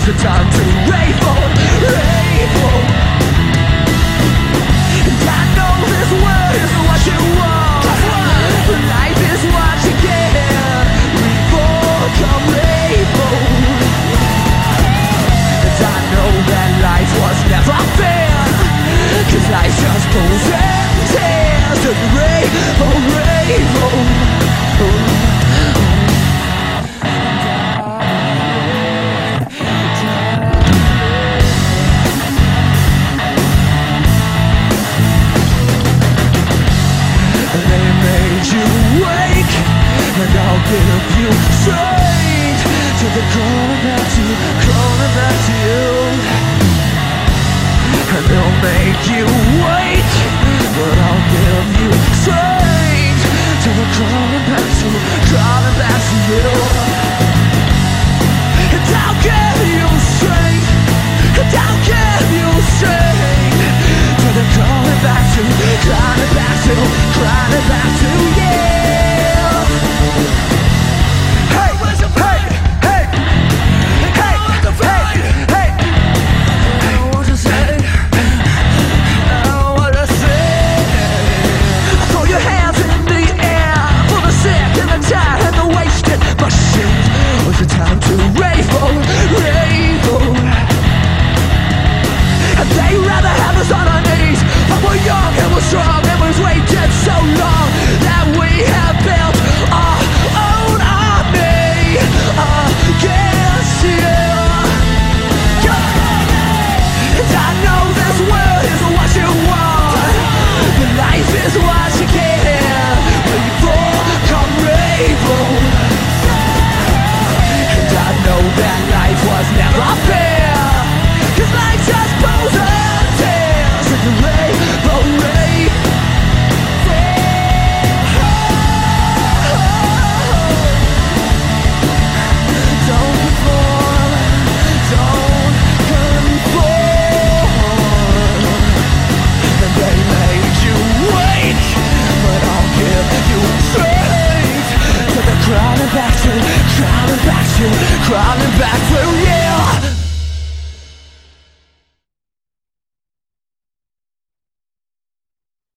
the time to rainbow, rainbow. And I know this world is what you want, but life is what you get. Rainbow, come rainbow. And I know that life was never fair, 'cause life just pulls and tears. And rainbow, rainbow. And I'll give you straight to the calling back to you, calling back to you. And they'll make you wait, but I'll give you straight to the calling back to you, calling back to you. And I'll give you straight, and I'll give you straight to the calling back to, calling back to, calling back to you. The time to rainbow, rainbow. And they'd rather have us on our knees, but we're young and we're strong, and we've waited so long that we have built our own army against you. And I know this world is what you want, but life is what you get. Rainbow, come rainbow. I know that life was never fair, 'cause life just pulls and tears. And the rainbow, don't conform, don't conform. And they made you wait, but I'll give you straight to the crawling back to, crawling back to, crawling back to